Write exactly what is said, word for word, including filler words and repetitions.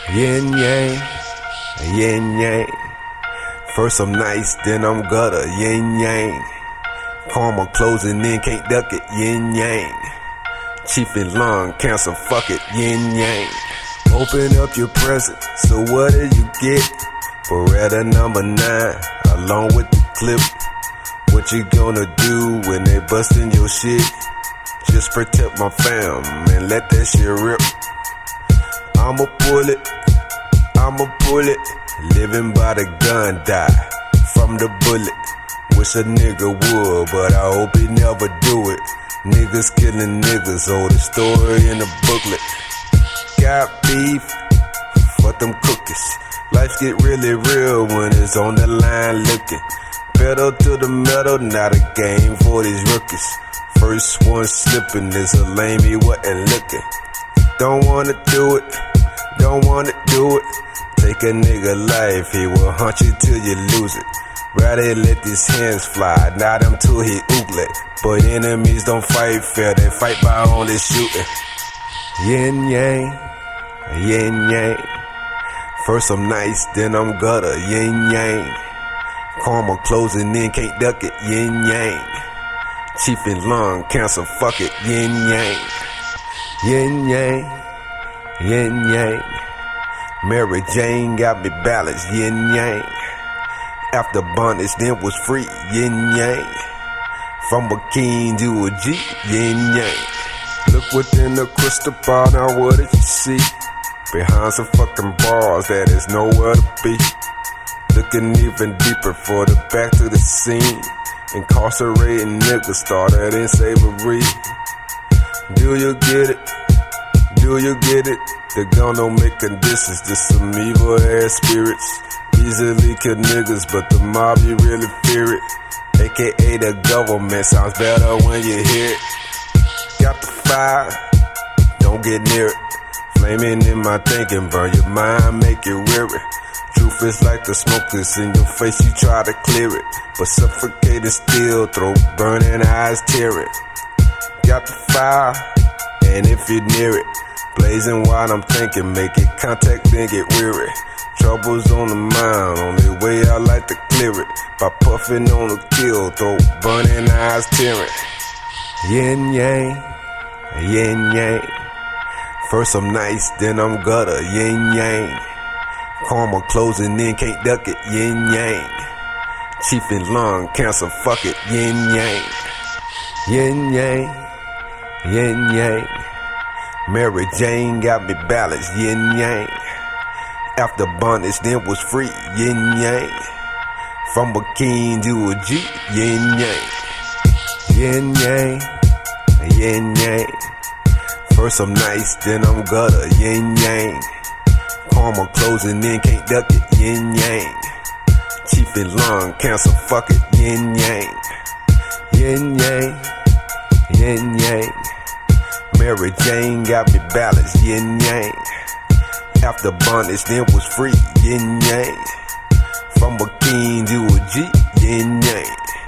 Yin yang, yin yang. First I'm nice, then I'm gutter. Yin yang. Karma closing in, can't duck it. Yin yang. Chief in lung cancer, fuck it. Yin yang. Open up your present, so what do you get? Beretta number nine, along with the clip. What you gonna do when they bustin' your shit? Just protect my fam and let that shit rip. I'ma pull it, I'ma pull it. Living by the gun, die from the bullet. Wish a nigga would, but I hope he never do it. Niggas killing niggas, oh, the story in the booklet. Got beef, for them cookies. Life get really real when it's on the line looking. Pedal to the metal, not a game for these rookies. First one slipping is a lame, he wasn't looking. Don't wanna do it, don't wanna do it. Take a nigga life, he will hunt you till you lose it. Rather let these hands fly, not him till he oogle it. But enemies don't fight fair, they fight by only shooting. Yin yang, yin yang. First I'm nice, then I'm gutter. Yin yang. Karma closing in, can't duck it. Yin yang. Chief in lung cancer, fuck it. Yin yang. Yin yang, yin yang. Mary Jane got me balanced. Yin yang. After bondage, then was free. Yin yang. From a king to a G. Yin yang. Look within the crystal ball, now what did you see? Behind some fucking bars that is nowhere to be. Looking even deeper for the back to the scene. Incarcerating niggas started in slavery. Do you get it? Do you get it? The gun don't make conditions, just some evil ass spirits. Easily kill niggas, but the mob, you really fear it. A K A the government sounds better when you hear it. Got the fire, don't get near it. Flaming in my thinking, burn your mind, make it weary. Truth is like the smoke that's in your face, you try to clear it. But suffocating still, throat burning, eyes tearing. Got the fire, and if you're near it, blazing while I'm thinking, make it contact, then get weary. Troubles on the mind, only way I like to clear it. By puffing on the kill, throat burning, eyes tearing. Yin yang, yin yang. First I'm nice, then I'm gutter. Yin yang. Karma closing in, can't duck it. Yin yang. Chief in lung cancer, fuck it. Yin yang. Yin yang, yin yang. Mary Jane got me balanced. Yin yang. After bondage, then was free. Yin yang. From a king to a G. Yin yang. Yin yang, yin yang. First I'm nice, then I'm gutter. Yin yang. Karma closing in, can't duck it. Yin yang. Chief in lung cancer, fuck it. Yin yang. Yin yang, yin yang. Mary Jane got me balanced. Yin yang. After bondage, then was free. Yin yang. From a king to a G. Yin yang.